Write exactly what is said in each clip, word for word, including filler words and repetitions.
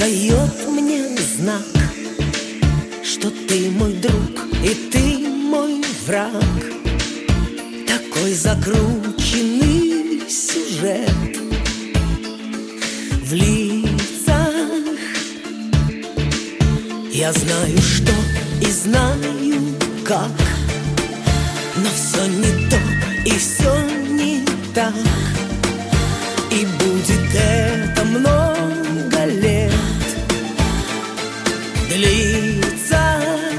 дает мне знак, что ты мой друг и ты мой враг. Такой закрученный сюжет в лицах. Я знаю, что и знаю, как, но все не то и все не так. И будет это много лет длиться.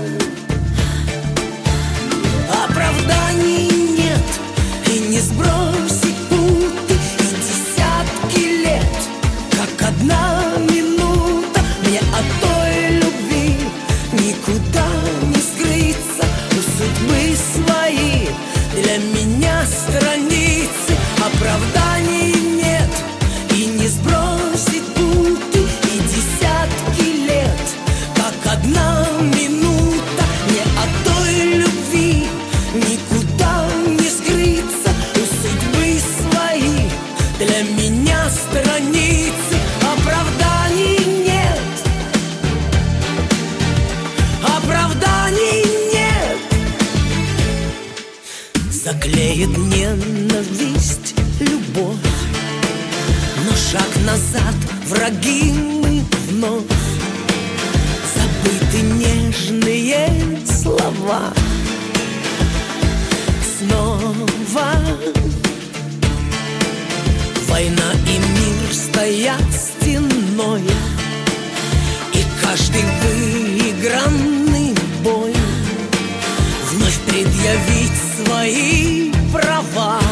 Оправданий нет, и не сбросить путы. И десятки лет, как одна минута. Мне от той любви никуда не скрыться. У судьбы свои для меня страницы. Оправданий нет, и не сбросить путы. И десятки лет, как одна минута. Мне от той любви никуда не скрыться. У судьбы свои для меня страницы. Оправданий нет, оправданий нет. Заклеит ненависть любовь, но шаг назад враги мы вновь. Забыты нежные слова снова. Война и мир стоят стеной, и каждый выигранный бой вновь предъявить свои права